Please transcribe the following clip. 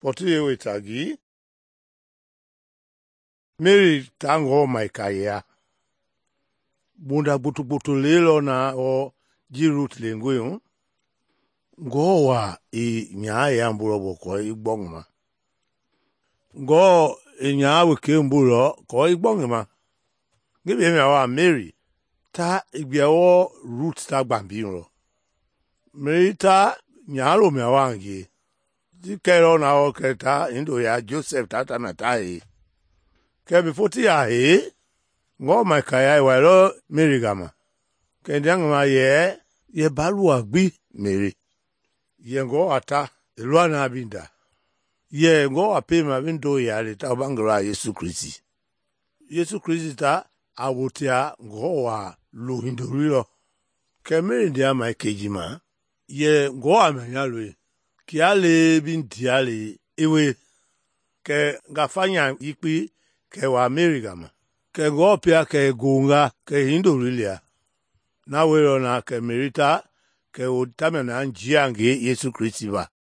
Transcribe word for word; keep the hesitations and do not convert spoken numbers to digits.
Poti wetagi. Mary tango maikaya. Bunda butu butu lelo na o jirut lengwe. Go wa i nya ya mbulo boko i bongma. Go i nya weke mbulo ko i bongma. Gibi eme wa Mary. Ta igbiawo root ta gbambiro. Mary ta nya lo me wangi. Di kero na o keta indo ya Joseph tata na tai. Ke bifoti ya he. Ngo maikaya wa lo Mary gama. Ke ndiangma ye ye balu agbi Mary. Ye ngo ata elwa na binda. Ye ngo apema bindo ya le ta bangara Yesu Kristi. Yesu Kristi ta awotia ngo wa lo hindorilo. Ke Mary ndia maikejima. Ye ngo amenya lo. Ki ale binti ale ewe. Ke ngafanya ikpi ke wa Mary gama. Ke ngo pia ke gunga ke hindorilia. Na wero na ke Merita ke utame na njiange Yesu Kristi ba.